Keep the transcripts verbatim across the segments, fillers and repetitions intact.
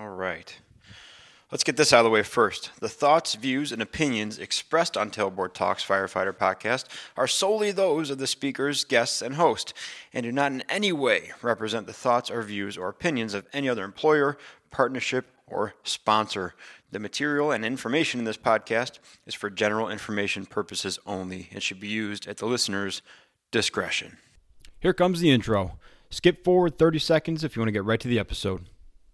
All right. Let's get this out of the way first. The thoughts, views, and opinions expressed on Tailboard Talks Firefighter Podcast are solely those of the speakers, guests, and host, and do not in any way represent the thoughts or views or opinions of any other employer, partnership, or sponsor. The material and information in this podcast is for general information purposes only and should be used at the listener's discretion. Here comes the intro. Skip forward thirty seconds if you want to get right to the episode.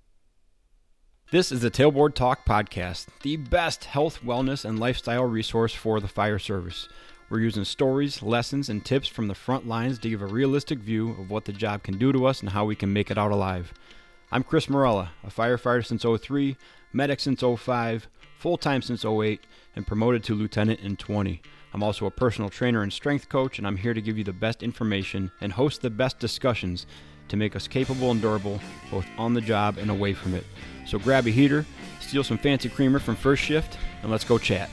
This is the Tailboard Talk Podcast, the best health, wellness, and lifestyle resource for the fire service. We're using stories, lessons, and tips from the front lines to give a realistic view of what the job can do to us and how we can make it out alive. I'm Chris Morella, a firefighter since oh three, medic since oh five, full-time since oh eight, and promoted to lieutenant in twenty. I'm also a personal trainer and strength coach, and I'm here to give you the best information and host the best discussions to make us capable and durable, both on the job and away from it. So grab a heater, steal some fancy creamer from First Shift, and let's go chat.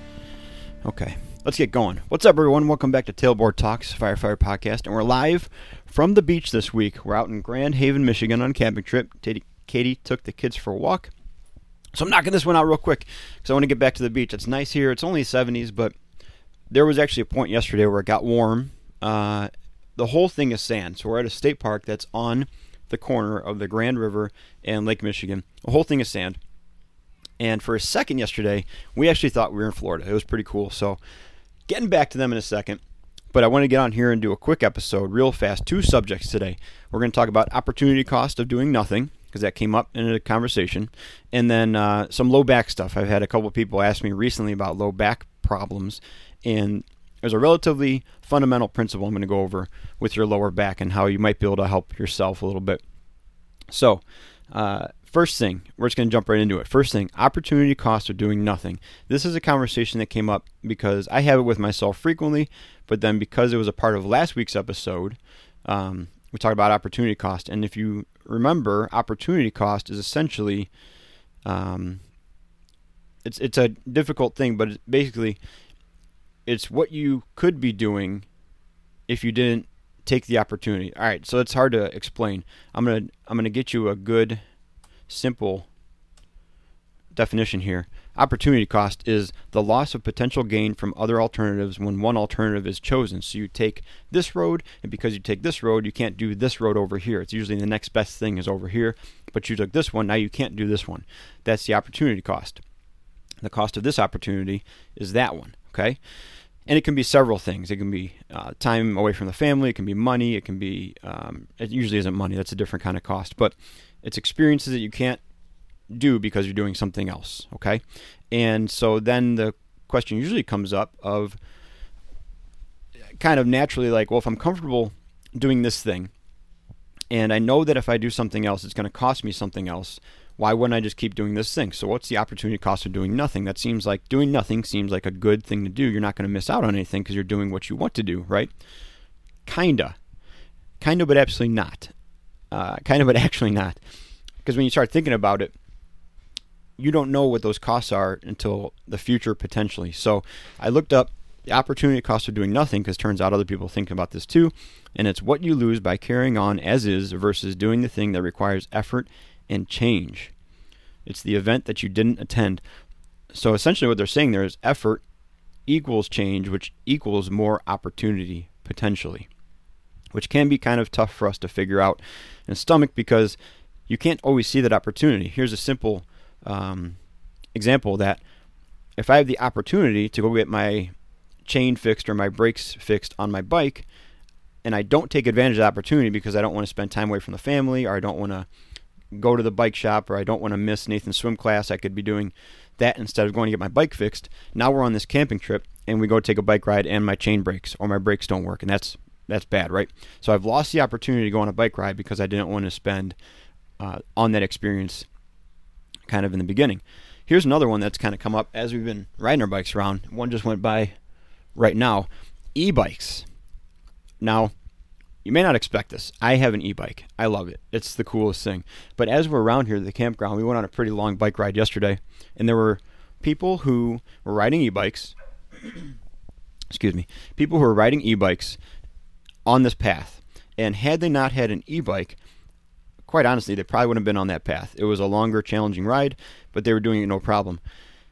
Okay, let's get going. What's up, everyone? Welcome back to Tailboard Talks Firefighter Podcast, and we're live from the beach this week. We're out in Grand Haven, Michigan on a camping trip. Katie took the kids for a walk. So I'm knocking this one out real quick because I want to get back to the beach. It's nice here. It's only seventies, but there was actually a point yesterday where it got warm. Uh, the whole thing is sand. So we're at a state park that's on the corner of the Grand River and Lake Michigan. The whole thing is sand. And for a second yesterday, we actually thought we were in Florida. It was pretty cool. So getting back to them in a second. But I want to get on here and do a quick episode real fast. Two subjects today. We're going to talk about opportunity cost of doing nothing, because that came up in a conversation. And then uh, some low back stuff. I've had a couple of people ask me recently about low back problems. And there's a relatively fundamental principle I'm going to go over with your lower back and how you might be able to help yourself a little bit. So, uh, first thing, we're just going to jump right into it. First thing, opportunity cost of doing nothing. This is a conversation that came up because I have it with myself frequently, but then because it was a part of last week's episode, um, we talked about opportunity cost. And if you remember, opportunity cost is essentially, um, it's it's a difficult thing, but it's basically, it's what you could be doing if you didn't take the opportunity. All right, so it's hard to explain. I'm gonna I'm gonna get you a good, simple definition here. Opportunity cost is the loss of potential gain from other alternatives when one alternative is chosen. So you take this road, and because you take this road, you can't do this road over here. It's usually the next best thing is over here, but you took this one, now you can't do this one. That's the opportunity cost. The cost of this opportunity is that one, okay? And it can be several things. It can be uh, time away from the family. It can be money. It can be, um, it usually isn't money. That's a different kind of cost. But it's experiences that you can't do because you're doing something else, okay? And so then the question usually comes up of kind of naturally like, well, if I'm comfortable doing this thing, and I know that if I do something else, it's going to cost me something else, why wouldn't I just keep doing this thing? So what's the opportunity cost of doing nothing? That seems like doing nothing seems like a good thing to do. You're not going to miss out on anything because you're doing what you want to do, right? Kinda. Kinda, but absolutely not. Uh, kinda, but actually not. Because when you start thinking about it, you don't know what those costs are until the future potentially. So I looked up the opportunity cost of doing nothing because it turns out other people think about this too. And it's what you lose by carrying on as is versus doing the thing that requires effort and change. It's the event that you didn't attend. So essentially what they're saying there is effort equals change, which equals more opportunity potentially, which can be kind of tough for us to figure out and stomach because you can't always see that opportunity. Here's a simple um, example that if I have the opportunity to go get my chain fixed or my brakes fixed on my bike and I don't take advantage of the opportunity because I don't want to spend time away from the family or I don't want to go to the bike shop or I don't want to miss Nathan's swim class, I could be doing that instead of going to get my bike fixed. Now we're on this camping trip and we go take a bike ride and my chain breaks or my brakes don't work, and that's that's bad, right? So I've lost the opportunity to go on a bike ride because I didn't want to spend uh, on that experience kind of in the beginning. Here's another one that's kind of come up as we've been riding our bikes around. One just went by right now. E-bikes. Now, you may not expect this. I have an e-bike. I love it. It's the coolest thing. But as we're around here at the campground, we went on a pretty long bike ride yesterday, and there were people who were riding e-bikes, excuse me, people who were riding e-bikes on this path. And had they not had an e-bike, quite honestly, they probably wouldn't have been on that path. It was a longer, challenging ride, but they were doing it no problem.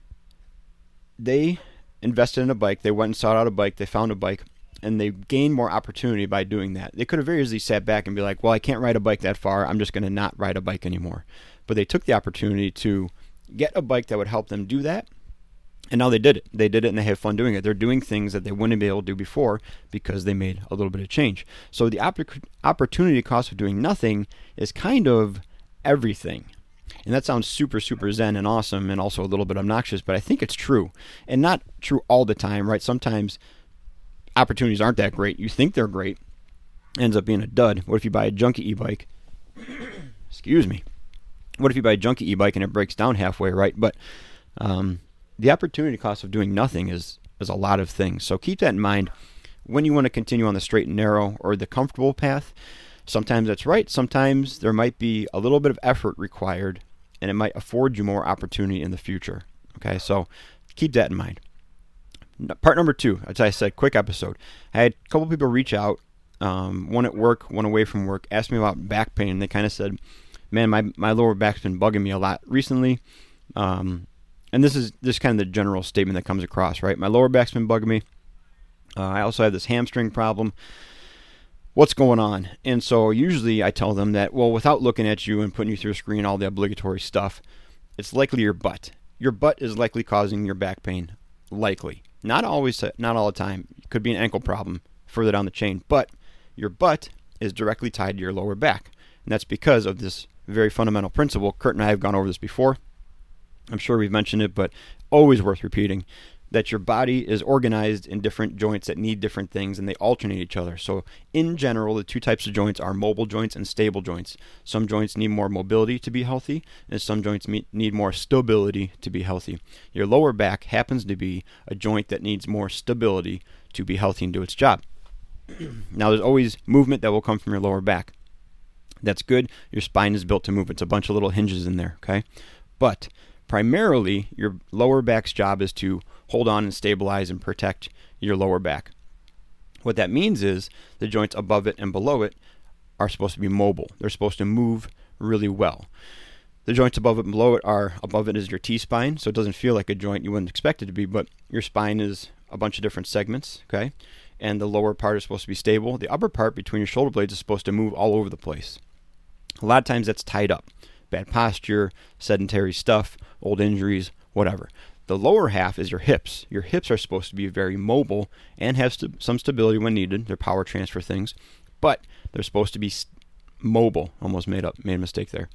They invested in a bike. They went and sought out a bike. They found a bike, and they gained more opportunity by doing that. They could have very easily sat back and be like, well, I can't ride a bike that far. I'm just going to not ride a bike anymore. But they took the opportunity to get a bike that would help them do that. And now they did it. They did it and they had fun doing it. They're doing things that they wouldn't be able to do before because they made a little bit of change. So the oppor- opportunity cost of doing nothing is kind of everything. And that sounds super, super zen and awesome and also a little bit obnoxious, but I think it's true. And not true all the time, right? Sometimes opportunities aren't that great. You think they're great. Ends up being a dud. What if you buy a junky e-bike? Excuse me. What if you buy a junky e-bike and it breaks down halfway, right? But um, the opportunity cost of doing nothing is, is a lot of things. So keep that in mind when you want to continue on the straight and narrow or the comfortable path. Sometimes that's right. Sometimes there might be a little bit of effort required, and it might afford you more opportunity in the future. Okay, so keep that in mind. Part number two, as I said, quick episode. I had a couple people reach out, um, one at work, one away from work, asked me about back pain. And they kind of said, man, my, my lower back's been bugging me a lot recently. Um, and this is this is kind of the general statement that comes across, right? My lower back's been bugging me. Uh, I also have this hamstring problem. What's going on? And so usually I tell them that, well, without looking at you and putting you through a screen, all the obligatory stuff, it's likely your butt. Your butt is likely causing your back pain. Likely. Not always, not all the time. It could be an ankle problem further down the chain, but your butt is directly tied to your lower back. And that's because of this very fundamental principle. Kurt and I have gone over this before. I'm sure we've mentioned it, but always worth repeating, that your body is organized in different joints that need different things, and they alternate each other. So in general, the two types of joints are mobile joints and stable joints. Some joints need more mobility to be healthy, and some joints need more stability to be healthy. Your lower back happens to be a joint that needs more stability to be healthy and do its job. Now, there's always movement that will come from your lower back. That's good. Your spine is built to move. It's a bunch of little hinges in there, okay? But primarily, your lower back's job is to hold on and stabilize and protect your lower back. What that means is the joints above it and below it are supposed to be mobile. They're supposed to move really well. The joints above it and below it are, above it is your T-spine, so it doesn't feel like a joint you wouldn't expect it to be, but your spine is a bunch of different segments, okay? And the lower part is supposed to be stable. The upper part between your shoulder blades is supposed to move all over the place. A lot of times that's tied up. Bad posture, sedentary stuff, old injuries, whatever. The lower half is your hips. Your hips are supposed to be very mobile and have st- some stability when needed. They're power transfer things, but they're supposed to be st- mobile. Almost made up, made a mistake there.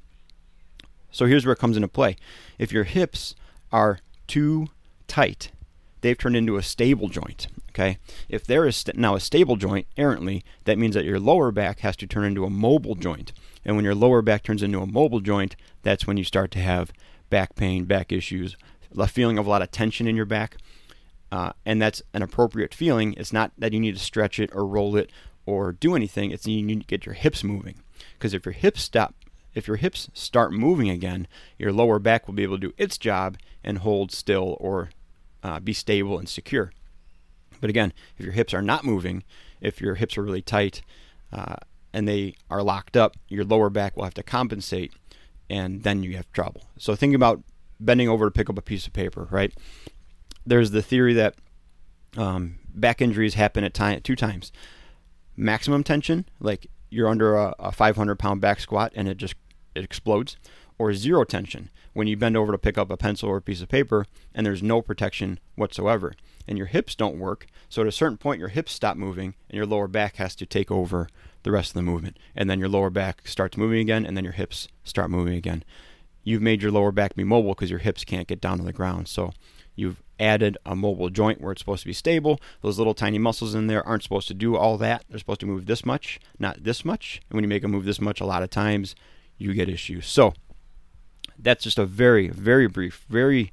So here's where it comes into play. If your hips are too tight, they've turned into a stable joint. Okay. If there is st- now a stable joint errantly, that means that your lower back has to turn into a mobile joint. And when your lower back turns into a mobile joint, that's when you start to have back pain, back issues, a feeling of a lot of tension in your back. Uh, and that's an appropriate feeling. It's not that you need to stretch it or roll it or do anything. It's you need to get your hips moving. Because if your hips stop, if your hips start moving again, your lower back will be able to do its job and hold still or uh, be stable and secure. But again, if your hips are not moving, if your hips are really tight uh, and they are locked up, your lower back will have to compensate, and then you have trouble. So think about bending over to pick up a piece of paper, right? There's the theory that um, back injuries happen at time, two times. Maximum tension, like you're under a, a five hundred pound back squat and it just it explodes, or zero tension, when you bend over to pick up a pencil or a piece of paper and there's no protection whatsoever. And your hips don't work, so at a certain point your hips stop moving and your lower back has to take over the rest of the movement. And then your lower back starts moving again, and then your hips start moving again. You've made your lower back be mobile because your hips can't get down to the ground. So you've added a mobile joint where it's supposed to be stable. Those little tiny muscles in there aren't supposed to do all that. They're supposed to move this much, not this much. And when you make them move this much, a lot of times you get issues. So that's just a very, very brief, very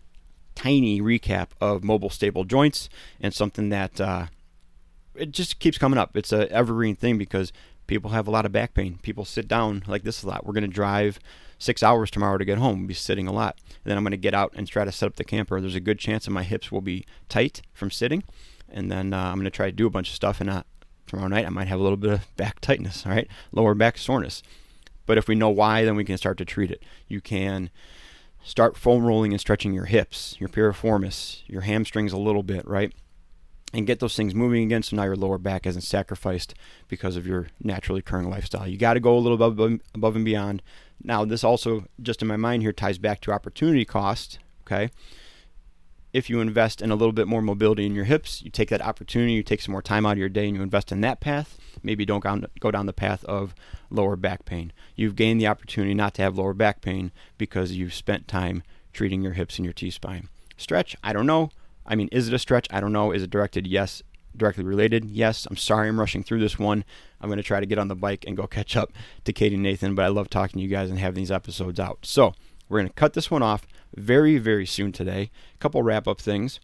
tiny recap of mobile stable joints, and something that uh, it just keeps coming up. It's an evergreen thing because people have a lot of back pain. People sit down like this a lot. We're going to drive six hours tomorrow to get home. We'll be sitting a lot. And then I'm going to get out and try to set up the camper. There's a good chance that my hips will be tight from sitting. And then uh, I'm going to try to do a bunch of stuff. And uh, tomorrow night I might have a little bit of back tightness, all right? Lower back soreness. But if we know why, then we can start to treat it. You can start foam rolling and stretching your hips, your piriformis, your hamstrings a little bit, right? And get those things moving again so now your lower back isn't sacrificed because of your naturally occurring lifestyle. You got to go a little above, above and beyond. Now, this also, just in my mind here, ties back to opportunity cost, okay? If you invest in a little bit more mobility in your hips, you take that opportunity, you take some more time out of your day and you invest in that path, maybe don't go down the path of lower back pain. You've gained the opportunity not to have lower back pain because you've spent time treating your hips and your T-spine. Stretch, I don't know. I mean, is it a stretch? I don't know. Is it directed? Yes. Directly related? Yes. I'm sorry I'm rushing through this one. I'm going to try to get on the bike and go catch up to Katie and Nathan, but I love talking to you guys and having these episodes out. So we're going to cut this one off very, very soon today. A couple wrap-up things.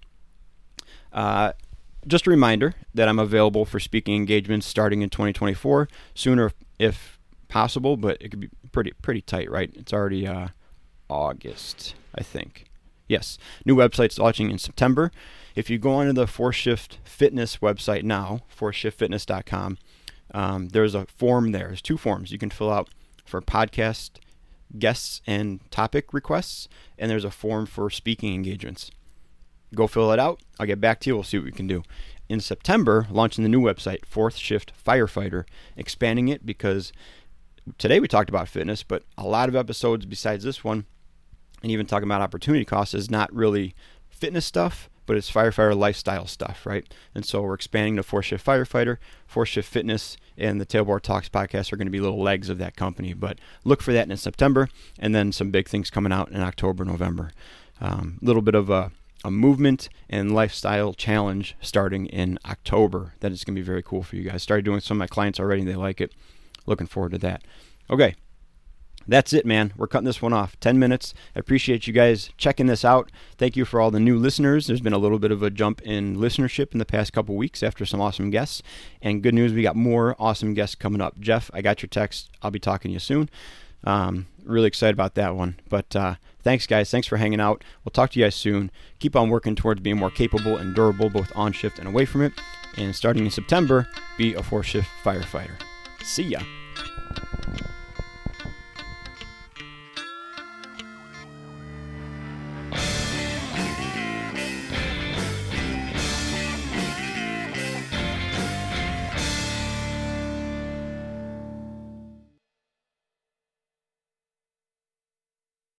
Uh, just a reminder that I'm available for speaking engagements starting in twenty twenty-four, sooner if possible, but it could be pretty pretty tight, right? It's already uh, August, I think. Yes, new website's launching in September. If you go onto the Fourth Shift Fitness website now, fourth shift fitness dot com, um, there's a form there. There's two forms you can fill out for podcast guests and topic requests, and there's a form for speaking engagements. Go fill it out. I'll get back to you. We'll see what we can do. In September, launching the new website, Fourth Shift Firefighter, expanding it because today we talked about fitness, but a lot of episodes besides this one, and even talking about opportunity costs, is not really fitness stuff, but it's firefighter lifestyle stuff, right? And so we're expanding to Fourth Shift Firefighter, Fourth Shift Fitness, and the Tailboard Talks podcast are going to be little legs of that company. But look for that in September, and then some big things coming out in October, November. A um, little bit of a, a movement and lifestyle challenge starting in October. That is going to be very cool for you guys. Started doing some of my clients already, and they like it. Looking forward to that. Okay. That's it, man. We're cutting this one off. ten minutes. I appreciate you guys checking this out. Thank you for all the new listeners. There's been a little bit of a jump in listenership in the past couple weeks after some awesome guests. And good news, we got more awesome guests coming up. Jeff, I got your text. I'll be talking to you soon. Um, really excited about that one. But uh, thanks, guys. Thanks for hanging out. We'll talk to you guys soon. Keep on working towards being more capable and durable, both on shift and away from it. And starting in September, be a four-shift firefighter. See ya.